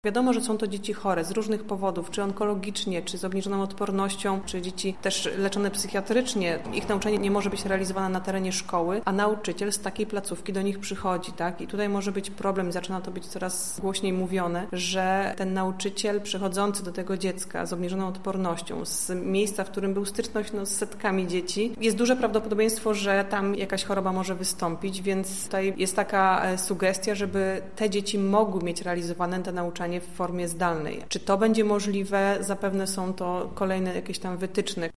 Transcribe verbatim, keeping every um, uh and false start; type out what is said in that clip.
Wiadomo, że są to dzieci chore z różnych powodów, czy onkologicznie, czy z obniżoną odpornością, czy dzieci też leczone psychiatrycznie. Ich nauczanie nie może być realizowane na terenie szkoły, a nauczyciel z takiej placówki do nich przychodzi, tak? I tutaj może być problem, zaczyna to być coraz głośniej mówione, że ten nauczyciel przychodzący do tego dziecka z obniżoną odpornością, z miejsca, w którym był styczność no, z setkami dzieci, jest duże prawdopodobieństwo, że tam jakaś choroba może wystąpić, więc tutaj jest taka sugestia, żeby te dzieci mogły mieć realizowane te nauczanie w formie zdalnej. Czy to będzie możliwe? Zapewne są to kolejne jakieś tam wytyczne.